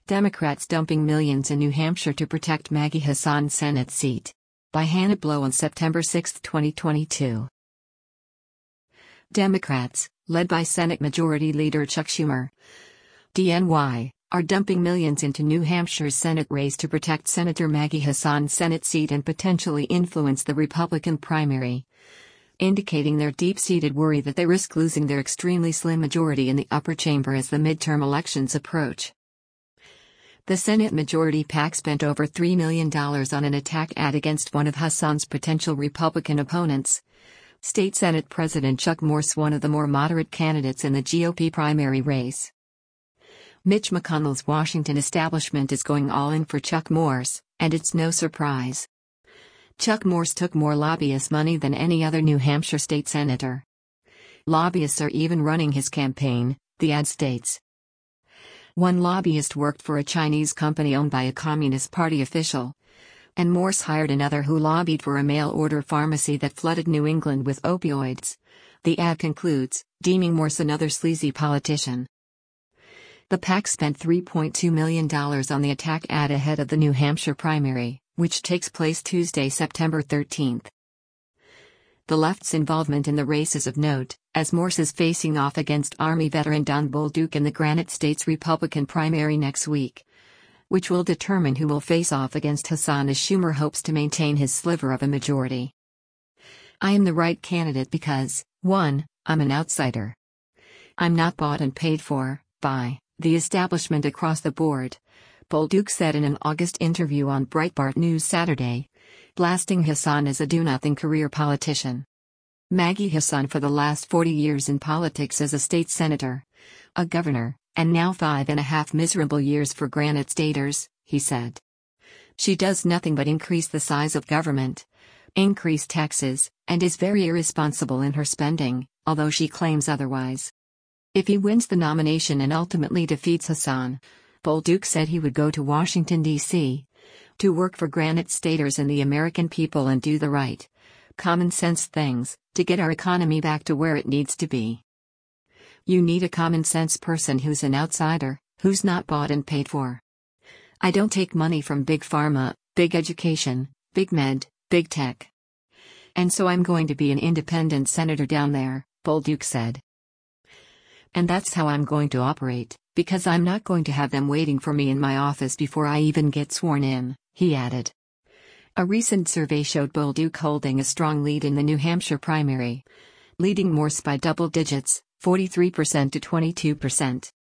Democrats dumping millions in New Hampshire to protect Maggie Hassan's Senate seat. By Hannah Blow on September 6, 2022. Democrats, led by Senate Majority Leader Chuck Schumer, DNY, are dumping millions into New Hampshire's Senate race to protect Senator Maggie Hassan's Senate seat and potentially influence the Republican primary, indicating their deep-seated worry that they risk losing their extremely slim majority in the upper chamber as the midterm elections approach. The Senate Majority PAC spent over $3 million on an attack ad against one of Hassan's potential Republican opponents, State Senate President Chuck Morse, one of the more moderate candidates in the GOP primary race. Mitch McConnell's Washington establishment is going all in for Chuck Morse, and it's no surprise. Chuck Morse took more lobbyist money than any other New Hampshire state senator. Lobbyists are even running his campaign, the ad states. One lobbyist worked for a Chinese company owned by a Communist Party official, and Morse hired another who lobbied for a mail-order pharmacy that flooded New England with opioids. The ad concludes, deeming Morse another sleazy politician. The PAC spent $3.2 million on the attack ad ahead of the New Hampshire primary, which takes place Tuesday, September 13. The left's involvement in the race is of note, as Morse is facing off against Army veteran Don Bolduc in the Granite State's Republican primary next week, which will determine who will face off against Hassan as Schumer hopes to maintain his sliver of a majority. I am the right candidate because, 1, I'm an outsider. I'm not bought and paid for by the establishment across the board, Bolduc said in an August interview on Breitbart News Saturday, blasting Hassan as a do-nothing career politician. Maggie Hassan for the last 40 years in politics as a state senator, a governor, and now 5.5 miserable years for Granite Staters, he said. She does nothing but increase the size of government, increase taxes, and is very irresponsible in her spending, although she claims otherwise. If he wins the nomination and ultimately defeats Hassan, Bolduc said he would go to Washington, D.C., to work for Granite Staters and the American people and do the right, common-sense things, to get our economy back to where it needs to be. You need a common-sense person who's an outsider, who's not bought and paid for. I don't take money from big pharma, big education, big med, big tech. And so I'm going to be an independent senator down there, Bolduc said. And that's how I'm going to operate, because I'm not going to have them waiting for me in my office before I even get sworn in, he added. A recent survey showed Bolduc holding a strong lead in the New Hampshire primary, leading Morse by double digits, 43% to 22%.